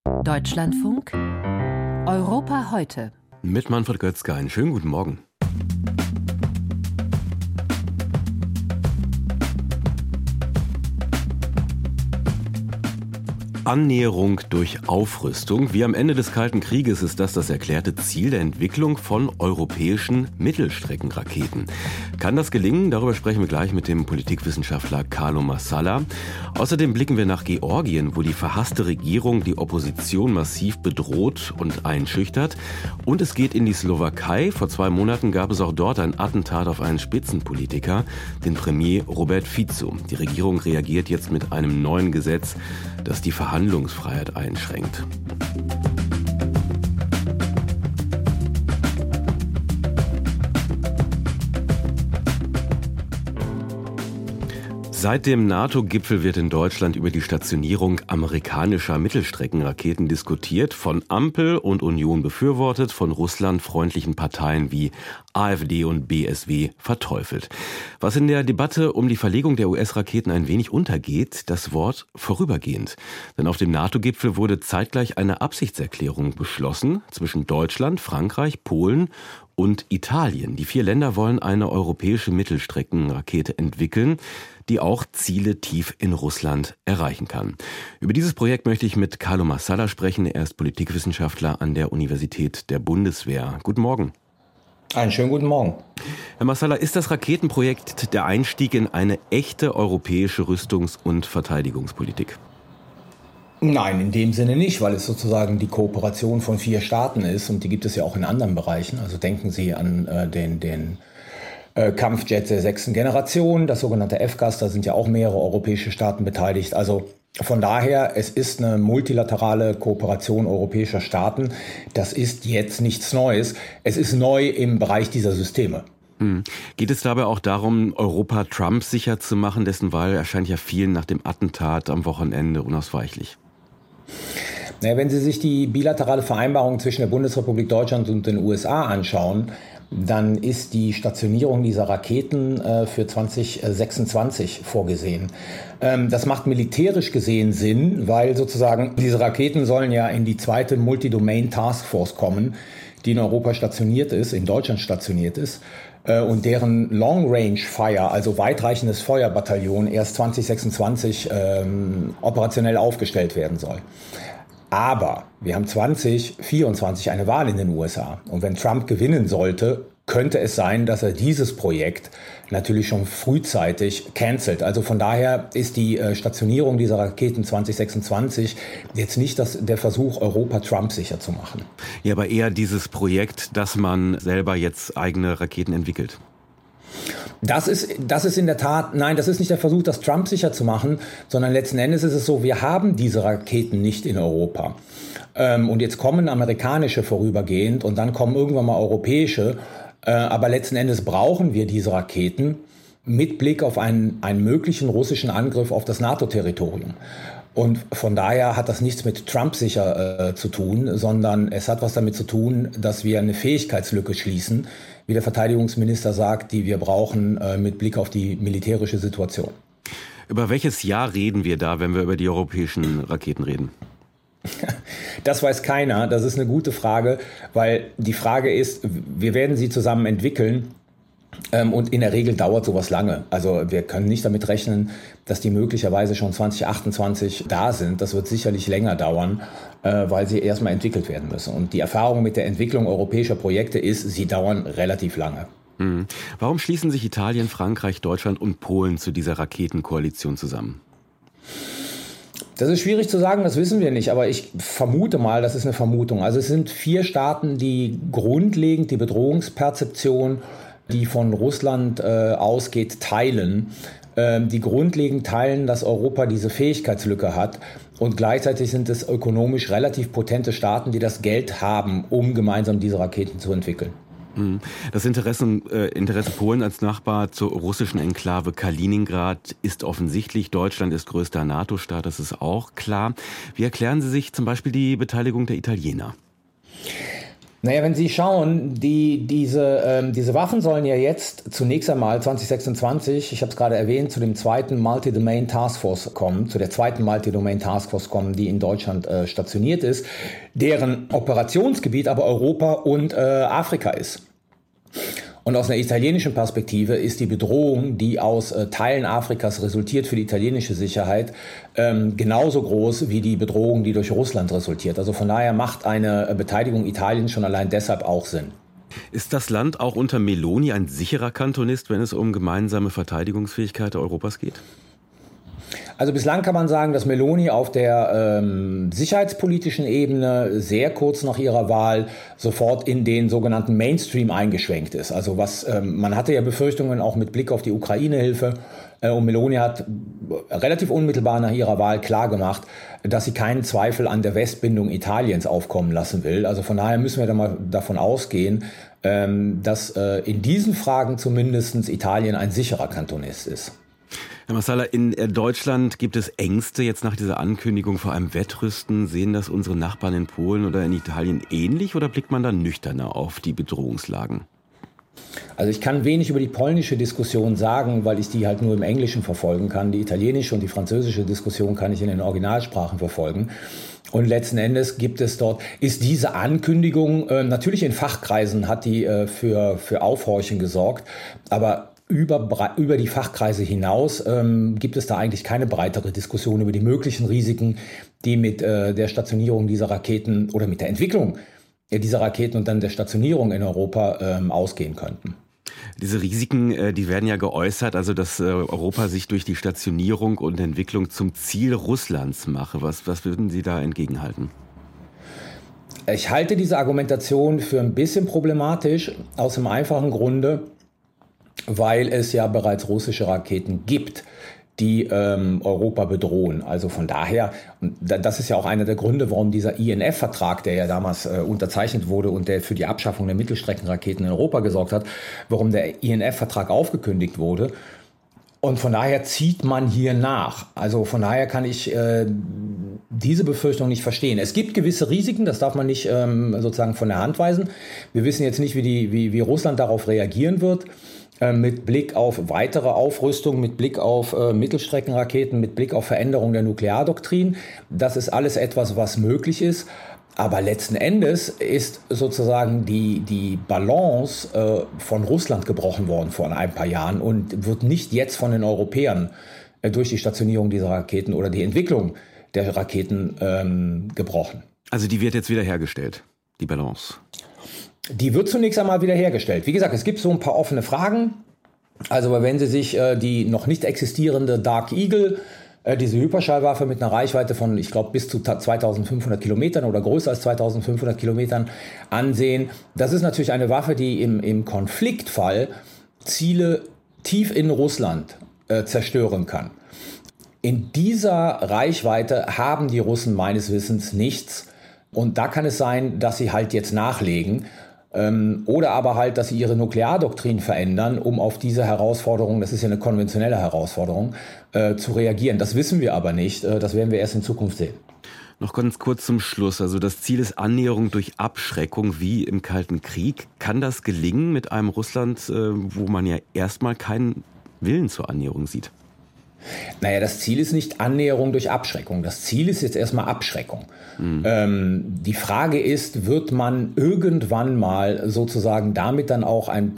Deutschlandfunk Europa heute. Mit Manfred Götzke, einen schönen guten Morgen. Annäherung durch Aufrüstung. Wie am Ende des Kalten Krieges ist das erklärte Ziel der Entwicklung von europäischen Mittelstreckenraketen. Kann das gelingen? Darüber sprechen wir gleich mit dem Politikwissenschaftler Carlo Massala. Außerdem blicken wir nach Georgien, wo die verhasste Regierung die Opposition massiv bedroht und einschüchtert. Und es geht in die Slowakei. Vor 2 Monaten gab es auch dort ein Attentat auf einen Spitzenpolitiker, den Premier Robert Fico. Die Regierung reagiert jetzt mit einem neuen Gesetz, das die Verhandlungsfreiheit einschränkt. Seit dem NATO-Gipfel wird in Deutschland über die Stationierung amerikanischer Mittelstreckenraketen diskutiert, von Ampel und Union befürwortet, von russlandfreundlichen Parteien wie AfD und BSW verteufelt. Was in der Debatte um die Verlegung der US-Raketen ein wenig untergeht, das Wort vorübergehend. Denn auf dem NATO-Gipfel wurde zeitgleich eine Absichtserklärung beschlossen zwischen Deutschland, Frankreich, Polen und Italien. Die 4 Länder wollen eine europäische Mittelstreckenrakete entwickeln, die auch Ziele tief in Russland erreichen kann. Über dieses Projekt möchte ich mit Carlo Massala sprechen. Er ist Politikwissenschaftler an der Universität der Bundeswehr. Guten Morgen. Einen schönen guten Morgen. Herr Massala, ist das Raketenprojekt der Einstieg in eine echte europäische Rüstungs- und Verteidigungspolitik? Nein, in dem Sinne nicht, weil es sozusagen die Kooperation von 4 Staaten ist und die gibt es ja auch in anderen Bereichen. Also denken Sie an den Kampfjet der 6. Generation, das sogenannte FCAS, da sind ja auch mehrere europäische Staaten beteiligt. Also von daher, es ist eine multilaterale Kooperation europäischer Staaten. Das ist jetzt nichts Neues. Es ist neu im Bereich dieser Systeme. Geht es dabei auch darum, Europa Trump sicher zu machen? Dessen Wahl erscheint ja vielen nach dem Attentat am Wochenende unausweichlich. Naja, wenn Sie sich die bilaterale Vereinbarung zwischen der Bundesrepublik Deutschland und den USA anschauen, dann ist die Stationierung dieser Raketen für 2026 vorgesehen. Das macht militärisch gesehen Sinn, weil sozusagen diese Raketen sollen ja in die 2. Multidomain Taskforce kommen, die in Europa stationiert ist, in Deutschland stationiert ist und deren Long Range Fire, also weitreichendes Feuerbataillon, erst 2026 operationell aufgestellt werden soll. Aber wir haben 2024 eine Wahl in den USA. Und wenn Trump gewinnen sollte, könnte es sein, dass er dieses Projekt natürlich schon frühzeitig cancelt. Also von daher ist die Stationierung dieser Raketen 2026 jetzt nicht der Versuch, Europa Trump sicher zu machen. Ja, aber eher dieses Projekt, dass man selber jetzt eigene Raketen entwickelt. Das ist in der Tat, nein, das ist nicht der Versuch, das Trump sicher zu machen, sondern letzten Endes ist es so, wir haben diese Raketen nicht in Europa. Und jetzt kommen amerikanische vorübergehend und dann kommen irgendwann mal europäische. Aber letzten Endes brauchen wir diese Raketen mit Blick auf einen möglichen russischen Angriff auf das NATO-Territorium. Und von daher hat das nichts mit Trump sicher zu tun, sondern es hat was damit zu tun, dass wir eine Fähigkeitslücke schließen, wie der Verteidigungsminister sagt, die wir brauchen mit Blick auf die militärische Situation. Über welches Jahr reden wir da, wenn wir über die europäischen Raketen reden? Das weiß keiner. Das ist eine gute Frage, weil die Frage ist, wir werden sie zusammen entwickeln. Und in der Regel dauert sowas lange. Also wir können nicht damit rechnen, dass die möglicherweise schon 2028 da sind. Das wird sicherlich länger dauern, weil sie erstmal entwickelt werden müssen. Und die Erfahrung mit der Entwicklung europäischer Projekte ist, sie dauern relativ lange. Warum schließen sich Italien, Frankreich, Deutschland und Polen zu dieser Raketenkoalition zusammen? Das ist schwierig zu sagen, das wissen wir nicht, aber ich vermute mal, das ist eine Vermutung. Also es sind 4 Staaten, die grundlegend die Bedrohungsperzeption, die von Russland ausgeht, teilen. Die grundlegend teilen, dass Europa diese Fähigkeitslücke hat. Und gleichzeitig sind es ökonomisch relativ potente Staaten, die das Geld haben, um gemeinsam diese Raketen zu entwickeln. Das Interesse Polen als Nachbar zur russischen Enklave Kaliningrad ist offensichtlich. Deutschland ist größter NATO-Staat, das ist auch klar. Wie erklären Sie sich zum Beispiel die Beteiligung der Italiener? Naja, wenn Sie schauen, diese Waffen sollen ja jetzt zunächst einmal 2026, ich habe es gerade erwähnt, zu dem zweiten Multi-Domain Taskforce kommen, zu der zweiten Multi-Domain Taskforce kommen, die in Deutschland stationiert ist, deren Operationsgebiet aber Europa und Afrika ist. Und aus einer italienischen Perspektive ist die Bedrohung, die aus Teilen Afrikas resultiert für die italienische Sicherheit, genauso groß wie die Bedrohung, die durch Russland resultiert. Also von daher macht eine Beteiligung Italiens schon allein deshalb auch Sinn. Ist das Land auch unter Meloni ein sicherer Kantonist, wenn es um gemeinsame Verteidigungsfähigkeit Europas geht? Also bislang kann man sagen, dass Meloni auf der sicherheitspolitischen Ebene sehr kurz nach ihrer Wahl sofort in den sogenannten Mainstream eingeschwenkt ist. Also man hatte ja Befürchtungen auch mit Blick auf die Ukraine-Hilfe. Und Meloni hat relativ unmittelbar nach ihrer Wahl klargemacht, dass sie keinen Zweifel an der Westbindung Italiens aufkommen lassen will. Also von daher müssen wir dann mal davon ausgehen, dass in diesen Fragen zumindest Italien ein sicherer Kantonist ist. Herr Massala, in Deutschland gibt es Ängste jetzt nach dieser Ankündigung vor einem Wettrüsten. Sehen das unsere Nachbarn in Polen oder in Italien ähnlich oder blickt man da nüchterner auf die Bedrohungslagen? Also ich kann wenig über die polnische Diskussion sagen, weil ich die halt nur im Englischen verfolgen kann. Die italienische und die französische Diskussion kann ich in den Originalsprachen verfolgen. Und letzten Endes ist diese Ankündigung, natürlich in Fachkreisen hat die für Aufhorchen gesorgt, aber über die Fachkreise hinaus gibt es da eigentlich keine breitere Diskussion über die möglichen Risiken, die mit der Stationierung dieser Raketen oder mit der Entwicklung dieser Raketen und dann der Stationierung in Europa ausgehen könnten. Diese Risiken, die werden ja geäußert, also dass Europa sich durch die Stationierung und Entwicklung zum Ziel Russlands mache. Was würden Sie da entgegenhalten? Ich halte diese Argumentation für ein bisschen problematisch, aus dem einfachen Grunde, weil es ja bereits russische Raketen gibt, die Europa bedrohen. Also von daher, und das ist ja auch einer der Gründe, warum dieser INF-Vertrag, der ja damals unterzeichnet wurde und der für die Abschaffung der Mittelstreckenraketen in Europa gesorgt hat, warum der INF-Vertrag aufgekündigt wurde. Und von daher zieht man hier nach. Also von daher kann ich diese Befürchtung nicht verstehen. Es gibt gewisse Risiken, das darf man nicht sozusagen von der Hand weisen. Wir wissen jetzt nicht, wie Russland darauf reagieren wird. Mit Blick auf weitere Aufrüstung, mit Blick auf Mittelstreckenraketen, mit Blick auf Veränderung der Nukleardoktrin. Das ist alles etwas, was möglich ist. Aber letzten Endes ist sozusagen die Balance von Russland gebrochen worden vor ein paar Jahren und wird nicht jetzt von den Europäern durch die Stationierung dieser Raketen oder die Entwicklung der Raketen gebrochen. Also die wird jetzt wieder hergestellt, die Balance? Die wird zunächst einmal wiederhergestellt. Wie gesagt, es gibt so ein paar offene Fragen. Also wenn Sie sich die noch nicht existierende Dark Eagle, diese Hyperschallwaffe mit einer Reichweite von, ich glaube, bis zu 2500 Kilometern oder größer als 2500 Kilometern ansehen, das ist natürlich eine Waffe, die im Konfliktfall Ziele tief in Russland zerstören kann. In dieser Reichweite haben die Russen meines Wissens nichts. Und da kann es sein, dass sie halt jetzt nachlegen. Oder aber halt, dass sie ihre Nukleardoktrin verändern, um auf diese Herausforderung, das ist ja eine konventionelle Herausforderung, zu reagieren. Das wissen wir aber nicht. Das werden wir erst in Zukunft sehen. Noch ganz kurz zum Schluss. Also das Ziel ist Annäherung durch Abschreckung wie im Kalten Krieg. Kann das gelingen mit einem Russland, wo man ja erstmal keinen Willen zur Annäherung sieht? Naja, das Ziel ist nicht Annäherung durch Abschreckung. Das Ziel ist jetzt erstmal Abschreckung. Die Frage ist, wird man irgendwann mal sozusagen damit dann auch ein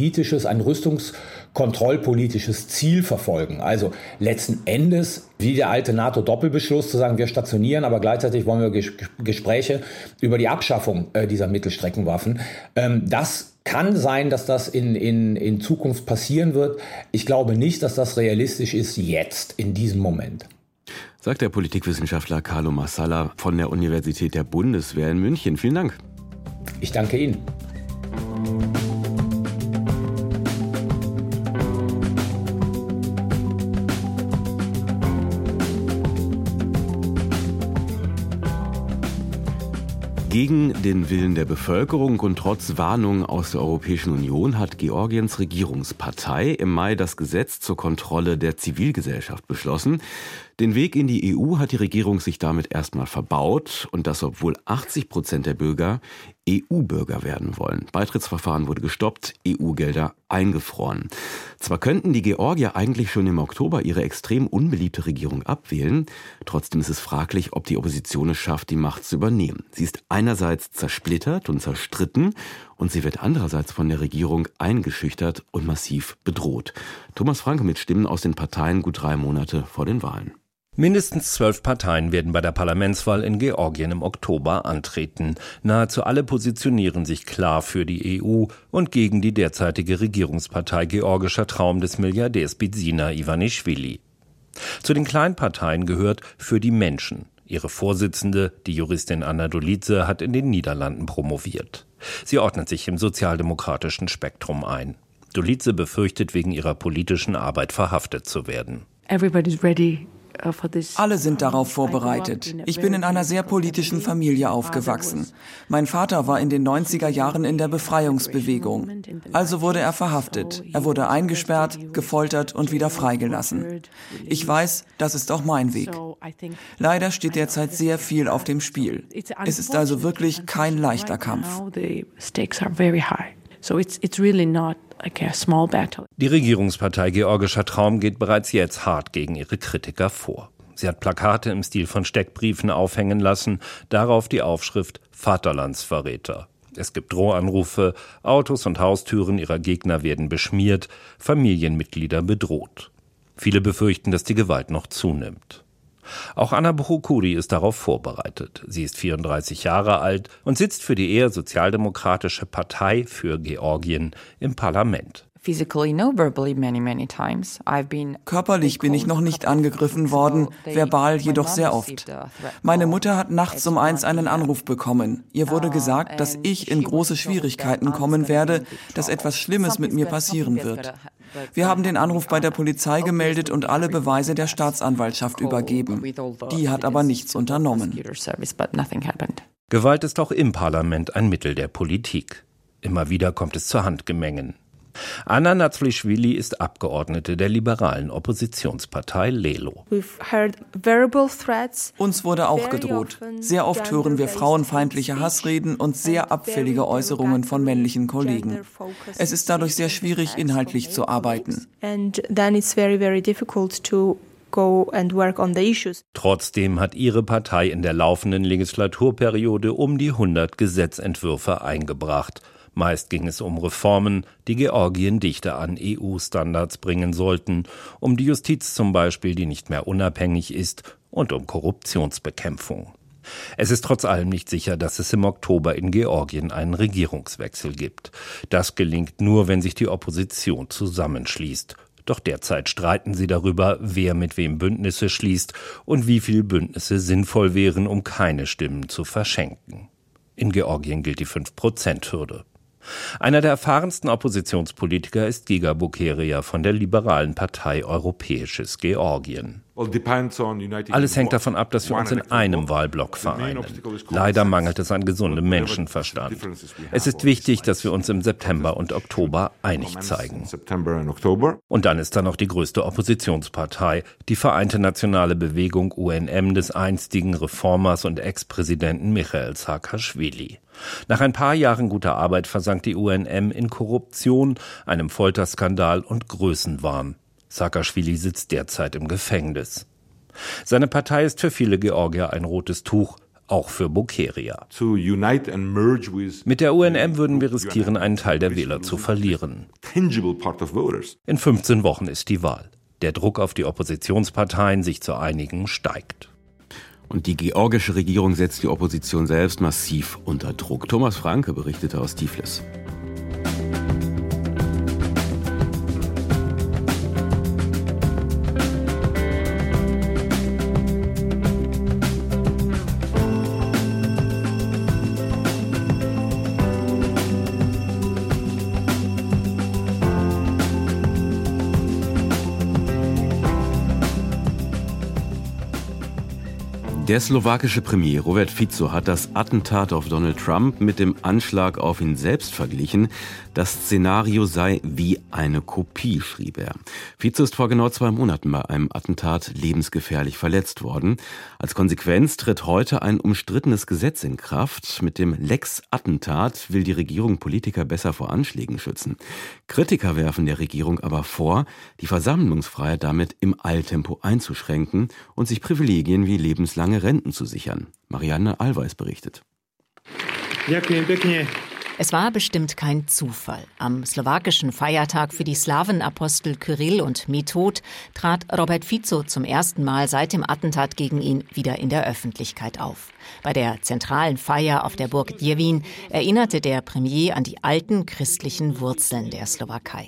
rüstungskontrollpolitisches Ziel verfolgen? Also letzten Endes, wie der alte NATO-Doppelbeschluss, zu sagen, wir stationieren, aber gleichzeitig wollen wir Gespräche über die Abschaffung dieser Mittelstreckenwaffen. Das kann sein, dass das in Zukunft passieren wird. Ich glaube nicht, dass das realistisch ist jetzt, in diesem Moment. Sagt der Politikwissenschaftler Carlo Massala von der Universität der Bundeswehr in München. Vielen Dank. Ich danke Ihnen. Gegen den Willen der Bevölkerung und trotz Warnungen aus der Europäischen Union hat Georgiens Regierungspartei im Mai das Gesetz zur Kontrolle der Zivilgesellschaft beschlossen. Den Weg in die EU hat die Regierung sich damit erstmal verbaut und das, obwohl 80% der Bürger EU-Bürger werden wollen. Beitrittsverfahren wurde gestoppt, EU-Gelder eingefroren. Zwar könnten die Georgier eigentlich schon im Oktober ihre extrem unbeliebte Regierung abwählen, trotzdem ist es fraglich, ob die Opposition es schafft, die Macht zu übernehmen. Sie ist einerseits zersplittert und zerstritten und sie wird andererseits von der Regierung eingeschüchtert und massiv bedroht. Thomas Franke mit Stimmen aus den Parteien gut 3 Monate vor den Wahlen. Mindestens 12 Parteien werden bei der Parlamentswahl in Georgien im Oktober antreten. Nahezu alle positionieren sich klar für die EU und gegen die derzeitige Regierungspartei Georgischer Traum des Milliardärs Bidzina Ivanischvili. Zu den kleinen Parteien gehört Für die Menschen. Ihre Vorsitzende, die Juristin Anna Dolidze, hat in den Niederlanden promoviert. Sie ordnet sich im sozialdemokratischen Spektrum ein. Dolidze befürchtet, wegen ihrer politischen Arbeit verhaftet zu werden. Everybody's ready. Alle sind darauf vorbereitet. Ich bin in einer sehr politischen Familie aufgewachsen. Mein Vater war in den 90er Jahren in der Befreiungsbewegung. Also wurde er verhaftet. Er wurde eingesperrt, gefoltert und wieder freigelassen. Ich weiß, das ist auch mein Weg. Leider steht derzeit sehr viel auf dem Spiel. Es ist also wirklich kein leichter Kampf. So it's really not like a small battle. Die Regierungspartei Georgischer Traum geht bereits jetzt hart gegen ihre Kritiker vor. Sie hat Plakate im Stil von Steckbriefen aufhängen lassen, darauf die Aufschrift Vaterlandsverräter. Es gibt Drohanrufe, Autos und Haustüren ihrer Gegner werden beschmiert, Familienmitglieder bedroht. Viele befürchten, dass die Gewalt noch zunimmt. Auch Anna Buchukuri ist darauf vorbereitet. Sie ist 34 Jahre alt und sitzt für die eher sozialdemokratische Partei für Georgien im Parlament. Körperlich bin ich noch nicht angegriffen worden, verbal jedoch sehr oft. Meine Mutter hat nachts um 1 einen Anruf bekommen. Ihr wurde gesagt, dass ich in große Schwierigkeiten kommen werde, dass etwas Schlimmes mit mir passieren wird. Wir haben den Anruf bei der Polizei gemeldet und alle Beweise der Staatsanwaltschaft übergeben. Die hat aber nichts unternommen. Gewalt ist auch im Parlament ein Mittel der Politik. Immer wieder kommt es zu Handgemengen. Anna Nazlischvili ist Abgeordnete der liberalen Oppositionspartei Lelo. Uns wurde auch gedroht. Sehr oft hören wir frauenfeindliche Hassreden und sehr abfällige Äußerungen von männlichen Kollegen. Es ist dadurch sehr schwierig, inhaltlich zu arbeiten. Trotzdem hat ihre Partei in der laufenden Legislaturperiode um die 100 Gesetzentwürfe eingebracht. Meist ging es um Reformen, die Georgien dichter an EU-Standards bringen sollten, um die Justiz zum Beispiel, die nicht mehr unabhängig ist, und um Korruptionsbekämpfung. Es ist trotz allem nicht sicher, dass es im Oktober in Georgien einen Regierungswechsel gibt. Das gelingt nur, wenn sich die Opposition zusammenschließt. Doch derzeit streiten sie darüber, wer mit wem Bündnisse schließt und wie viel Bündnisse sinnvoll wären, um keine Stimmen zu verschenken. In Georgien gilt die 5%-Hürde. Einer der erfahrensten Oppositionspolitiker ist Giga Bukeria von der liberalen Partei Europäisches Georgien. Alles hängt davon ab, dass wir uns in einem Wahlblock vereinen. Leider mangelt es an gesundem Menschenverstand. Es ist wichtig, dass wir uns im September und Oktober einig zeigen. Und dann ist da noch die größte Oppositionspartei, die Vereinte Nationale Bewegung UNM des einstigen Reformers und Ex-Präsidenten Michail Saakaschwili. Nach ein paar Jahren guter Arbeit versank die UNM in Korruption, einem Folterskandal und Größenwahn. Saakaschwili sitzt derzeit im Gefängnis. Seine Partei ist für viele Georgier ein rotes Tuch, auch für Bukeria. Mit der UNM würden wir riskieren, einen Teil der Wähler zu verlieren. In 15 Wochen ist die Wahl. Der Druck auf die Oppositionsparteien, sich zu einigen, steigt. Und die georgische Regierung setzt die Opposition selbst massiv unter Druck. Thomas Franke berichtete aus Tiflis. Der slowakische Premier Robert Fico hat das Attentat auf Donald Trump mit dem Anschlag auf ihn selbst verglichen. Das Szenario sei wie eine Kopie, schrieb er. Fico ist vor genau 2 Monaten bei einem Attentat lebensgefährlich verletzt worden. Als Konsequenz tritt heute ein umstrittenes Gesetz in Kraft. Mit dem Lex Attentat will die Regierung Politiker besser vor Anschlägen schützen. Kritiker werfen der Regierung aber vor, die Versammlungsfreiheit damit im Eiltempo einzuschränken und sich Privilegien wie lebenslange Renten zu sichern. Marianne Allweis berichtet. Es war bestimmt kein Zufall. Am slowakischen Feiertag für die Slawenapostel Kyrill und Method trat Robert Fico zum ersten Mal seit dem Attentat gegen ihn wieder in der Öffentlichkeit auf. Bei der zentralen Feier auf der Burg Děvín erinnerte der Premier an die alten christlichen Wurzeln der Slowakei.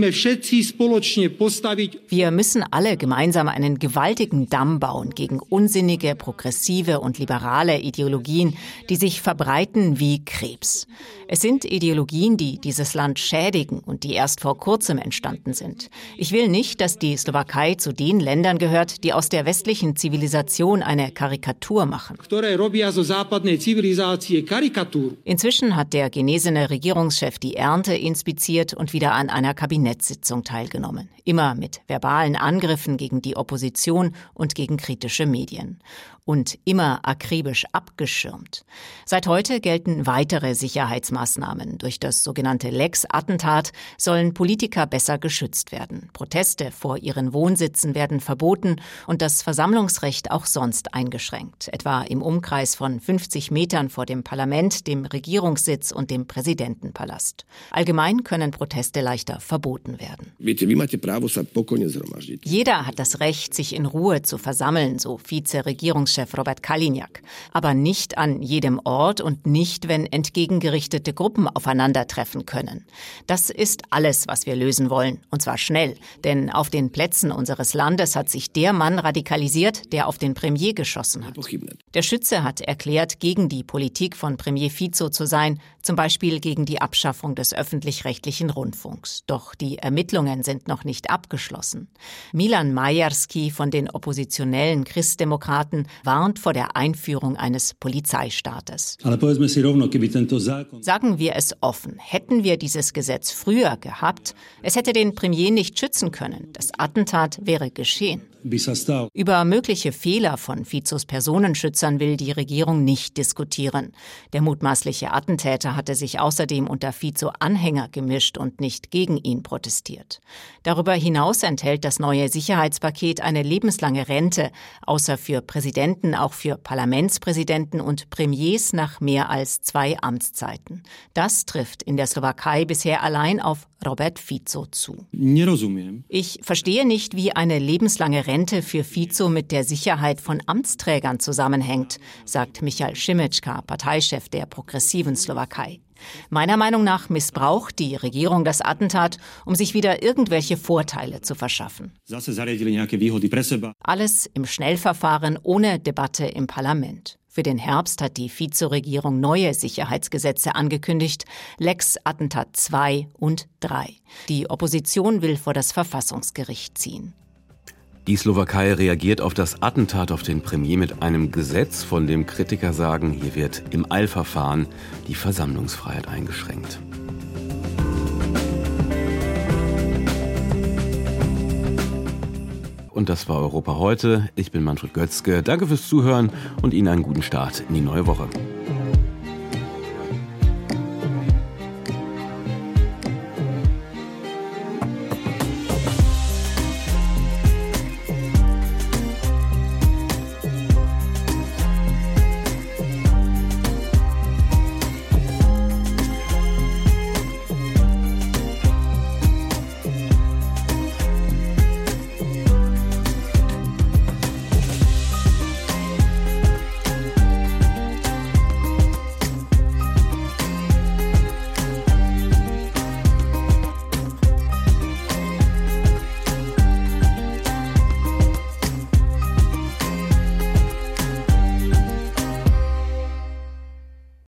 Wir müssen alle gemeinsam einen gewaltigen Damm bauen gegen unsinnige, progressive und liberale Ideologien, die sich verbreiten wie Krebs. Es sind Ideologien, die dieses Land schädigen und die erst vor kurzem entstanden sind. Ich will nicht, dass die Slowakei zu den Ländern gehört, die aus der westlichen Zivilisation eine Karikatur machen. Inzwischen hat der genesene Regierungschef die Ernte inspiziert und wieder an einer Kabinettssitzung teilgenommen. Immer mit verbalen Angriffen gegen die Opposition und gegen kritische Medien. Und immer akribisch abgeschirmt. Seit heute gelten weitere Sicherheitsmaßnahmen. Durch das sogenannte Lex-Attentat sollen Politiker besser geschützt werden. Proteste vor ihren Wohnsitzen werden verboten und das Versammlungsrecht auch sonst eingeschränkt. Etwa im Umkreis von 50 Metern vor dem Parlament, dem Regierungssitz und dem Präsidentenpalast. Allgemein können Proteste leichter verboten werden. Jeder hat das Recht, sich in Ruhe zu versammeln, so Vize-Regierungschef Robert Kaliňák. Aber nicht an jedem Ort und nicht, wenn entgegengerichtete Gruppen aufeinandertreffen können. Das ist alles, was wir lösen wollen. Und zwar schnell. Denn auf den Plätzen unseres Landes hat sich der Mann radikalisiert, der auf den Premier geschossen hat. Der Schütze hat erklärt, gegen die Politik von Premier Fico zu sein, zum Beispiel gegen die Abschaffung des öffentlich-rechtlichen Rundfunks. Doch die Ermittlungen sind noch nicht abgeschlossen. Milan Majerski von den oppositionellen Christdemokraten warnt vor der Einführung eines Polizeistaates. Sagen wir es offen, hätten wir dieses Gesetz früher gehabt, es hätte den Premier nicht schützen können. Das Attentat wäre geschehen. Über mögliche Fehler von Ficos Personenschützern will die Regierung nicht diskutieren. Der mutmaßliche Attentäter hatte sich außerdem unter Fico-Anhänger gemischt und nicht gegen ihn protestiert. Darüber hinaus enthält das neue Sicherheitspaket eine lebenslange Rente, außer für Präsidenten auch für Parlamentspräsidenten und Premiers nach mehr als 2 Amtszeiten. Das trifft in der Slowakei bisher allein auf Robert Fico zu. Ich verstehe nicht, wie eine lebenslange Rente für Fico mit der Sicherheit von Amtsträgern zusammenhängt, sagt Michal Šimečka, Parteichef der progressiven Slowakei. Meiner Meinung nach missbraucht die Regierung das Attentat, um sich wieder irgendwelche Vorteile zu verschaffen. Alles im Schnellverfahren ohne Debatte im Parlament. Für den Herbst hat die Fico-Regierung neue Sicherheitsgesetze angekündigt, Lex Attentat 2 und 3. Die Opposition will vor das Verfassungsgericht ziehen. Die Slowakei reagiert auf das Attentat auf den Premier mit einem Gesetz, von dem Kritiker sagen, hier wird im Eilverfahren die Versammlungsfreiheit eingeschränkt. Und das war Europa heute. Ich bin Manfred Götzke. Danke fürs Zuhören und Ihnen einen guten Start in die neue Woche.